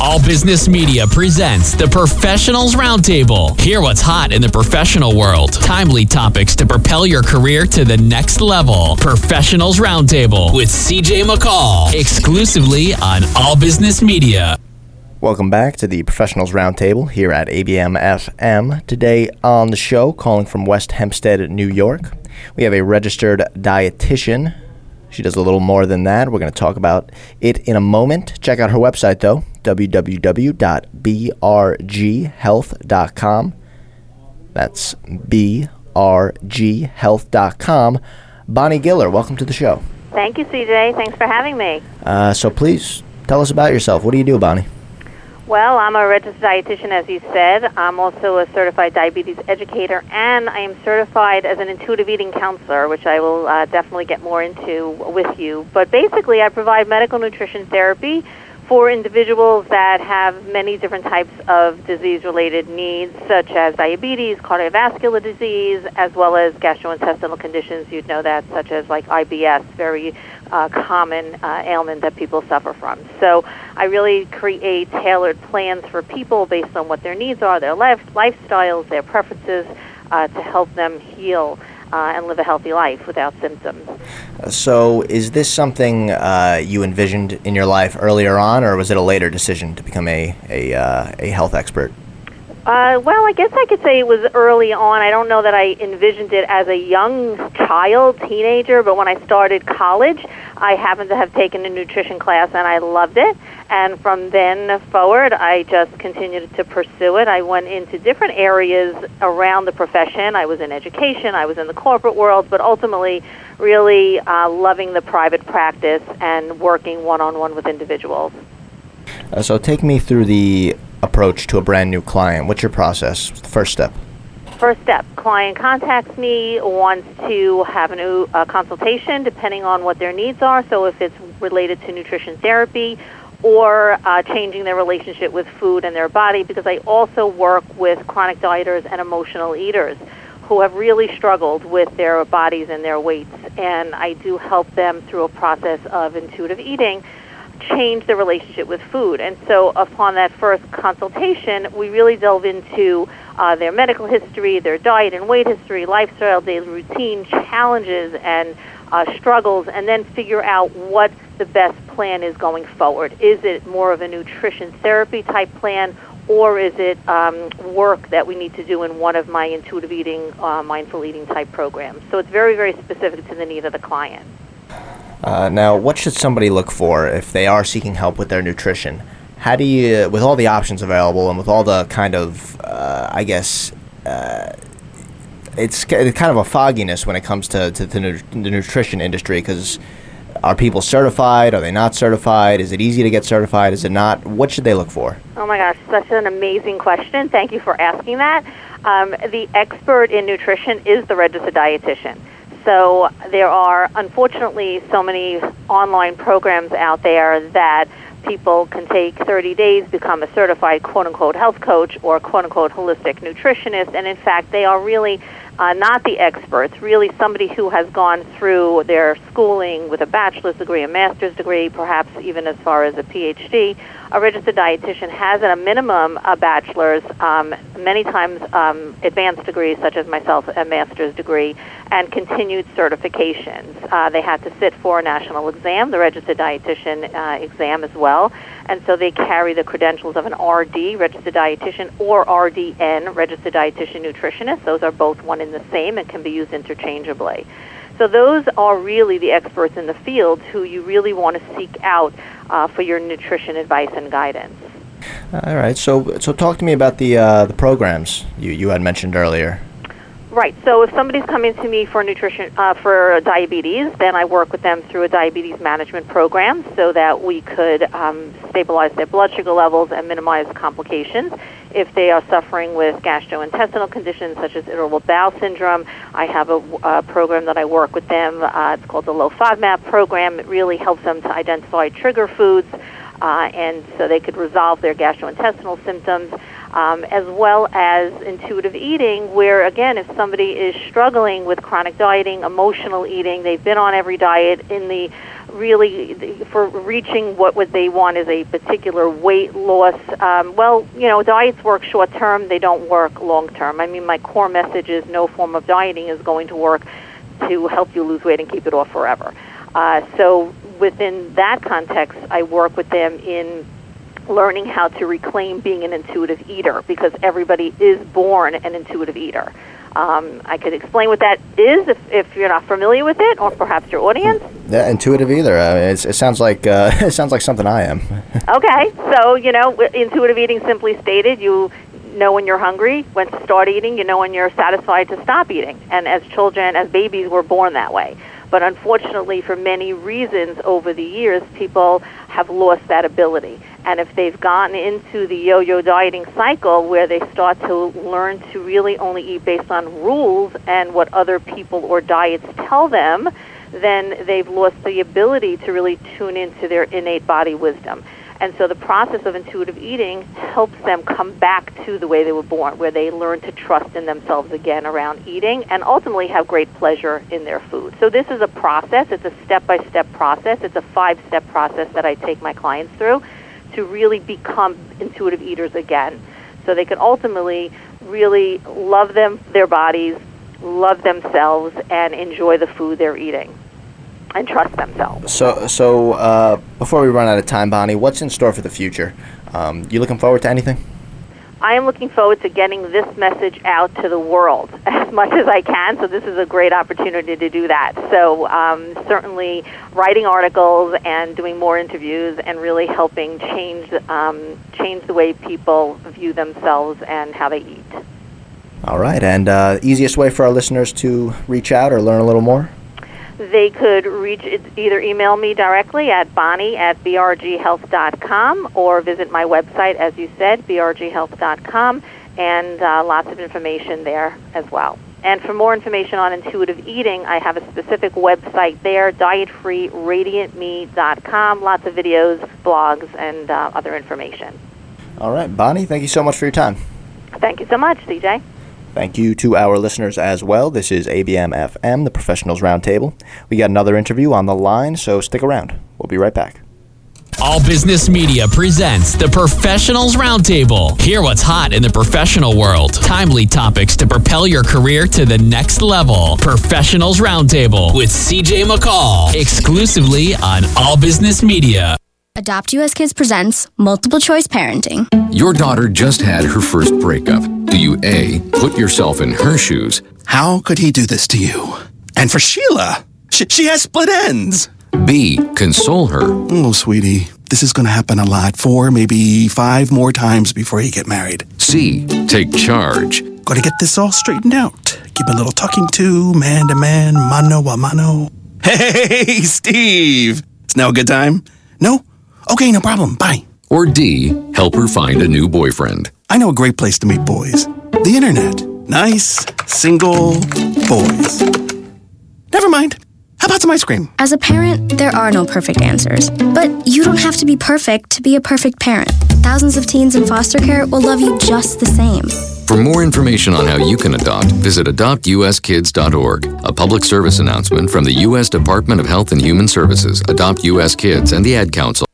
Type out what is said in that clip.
All Business Media presents the Professionals Roundtable. Hear what's hot in the professional world. Timely topics to propel your career to the next level. Professionals Roundtable with CJ McCall. Exclusively on All Business Media. Welcome back to the Professionals Roundtable here at ABM FM. Today on the show, calling from West Hempstead, New York, we have a registered dietitian. She does a little more than that. We're going to talk about it in a moment. Check out her website, though, www.brghealth.com. That's brghealth.com. Bonnie Giller, welcome to the show. Thank you, CJ. Thanks for having me. So please, tell us about yourself. What do you do, Bonnie? Well, I'm a registered dietitian, as you said. I'm also a certified diabetes educator, and I am certified as an intuitive eating counselor, which I will definitely get more into with you. But basically, I provide medical nutrition therapy for individuals that have many different types of disease-related needs, such as diabetes, cardiovascular disease, as well as gastrointestinal conditions. You'd know that, such as like IBS, very common ailment that people suffer from. So I really create tailored plans for people based on what their needs are, their lifestyles, their preferences, to help them heal and live a healthy life without symptoms. So is this something you envisioned in your life earlier on, or was it a later decision to become a health expert? Well, I guess I could say it was early on. I don't know that I envisioned it as a young child, teenager, but when I started college, I happened to have taken a nutrition class, and I loved it. And from then forward, I just continued to pursue it. I went into different areas around the profession. I was in education, I was in the corporate world, but ultimately really loving the private practice and working one-on-one with individuals. So take me through the approach to a brand new client. What's your process? First step. First step, client contacts me, wants to have a new consultation depending on what their needs are. So if it's related to nutrition therapy or changing their relationship with food and their body, because I also work with chronic dieters and emotional eaters who have really struggled with their bodies and their weights. And I do help them through a process of intuitive eating change their relationship with food. And so upon that first consultation, we really delve into their medical history, their diet and weight history, lifestyle, daily routine, challenges and struggles, and then figure out what the best plan is going forward. Is it more of a nutrition therapy type plan, or is it work that we need to do in one of my intuitive eating, mindful eating type programs? So it's very, very specific to the need of the client. Now, what should somebody look for if they are seeking help with their nutrition? How do you, with all the options available and with all the kind of, it's kind of a fogginess when it comes to the nutrition industry, because are people certified? Are they not certified? Is it easy to get certified? Is it not? What should they look for? Oh my gosh, such an amazing question. Thank you for asking that. The expert in nutrition is the registered dietitian. So there are, unfortunately, so many online programs out there that people can take 30 days, become a certified quote-unquote health coach or quote-unquote holistic nutritionist, and in fact, they are really not the experts, really somebody who has gone through their schooling with a bachelor's degree, a master's degree, perhaps even as far as a PhD. A registered dietitian has at a minimum a bachelor's, many times advanced degrees such as myself, a master's degree, and continued certifications. They had to sit for a national exam, the registered dietitian exam as well, and so they carry the credentials of an RD, registered dietitian, or RDN, registered dietitian nutritionist. Those are both one and the same and can be used interchangeably. So those are really the experts in the field who you really want to seek out for your nutrition advice and guidance. All right. So talk to me about the programs you had mentioned earlier. Right. So if somebody's coming to me for nutrition for diabetes, then I work with them through a diabetes management program so that we could stabilize their blood sugar levels and minimize complications. If they are suffering with gastrointestinal conditions such as irritable bowel syndrome, I have a program that I work with them. It's called the Low FODMAP program. It really helps them to identify trigger foods, and so they could resolve their gastrointestinal symptoms, as well as intuitive eating, where, again, if somebody is struggling with chronic dieting, emotional eating, they've been on every diet in the really, for reaching what they want is a particular weight loss. Diets work short term; they don't work long term. I mean, my core message is no form of dieting is going to work to help you lose weight and keep it off forever. So within that context, I work with them in learning how to reclaim being an intuitive eater, because everybody is born an intuitive eater. I could explain what that is if you're not familiar with it, or perhaps your audience. Yeah, intuitive eater. It sounds like it sounds like something I am. Okay, so intuitive eating, simply stated, you know when you're hungry, when to start eating. You know when you're satisfied to stop eating. And as children, as babies, we're born that way. But unfortunately, for many reasons over the years, people have lost that ability. And if they've gotten into the yo-yo dieting cycle where they start to learn to really only eat based on rules and what other people or diets tell them, then they've lost the ability to really tune into their innate body wisdom. And so the process of intuitive eating helps them come back to the way they were born, where they learn to trust in themselves again around eating and ultimately have great pleasure in their food. So this is a process. It's a step-by-step process. It's a 5-step process that I take my clients through to really become intuitive eaters again, so they can ultimately really love their bodies, love themselves, and enjoy the food they're eating, and trust themselves. So before we run out of time, Bonnie, what's in store for the future? You looking forward to anything? I am looking forward to getting this message out to the world as much as I can, so this is a great opportunity to do that. So certainly writing articles and doing more interviews and really helping change the way people view themselves and how they eat. All right, and easiest way for our listeners to reach out or learn a little more? They could either email me directly at bonnie@brghealth.com or visit my website, as you said, brghealth.com, and lots of information there as well. And for more information on intuitive eating, I have a specific website there, dietfreeradiantme.com. Lots of videos, blogs, and other information. All right, Bonnie, thank you so much for your time. Thank you so much, CJ. Thank you to our listeners as well. This is ABM-FM, the Professionals Roundtable. We got another interview on the line, so stick around. We'll be right back. All Business Media presents the Professionals Roundtable. Hear what's hot in the professional world. Timely topics to propel your career to the next level. Professionals Roundtable with CJ McCall. Exclusively on All Business Media. Adopt US Kids presents Multiple Choice Parenting. Your daughter just had her first breakup. Do you A, put yourself in her shoes? How could he do this to you? And for Sheila, she has split ends. B, console her. Oh, sweetie, this is going to happen a lot. 4, maybe 5 more times before you get married. C, take charge. Got to get this all straightened out. Give a little talking to, man to man, mano a mano. Hey, Steve! It's now a good time? No? Okay, no problem. Bye. Or D, help her find a new boyfriend. I know a great place to meet boys. The internet. Nice, single boys. Never mind. How about some ice cream? As a parent, there are no perfect answers. But you don't have to be perfect to be a perfect parent. Thousands of teens in foster care will love you just the same. For more information on how you can adopt, visit adoptuskids.org. A public service announcement from the U.S. Department of Health and Human Services, Adopt U.S. Kids, and the Ad Council.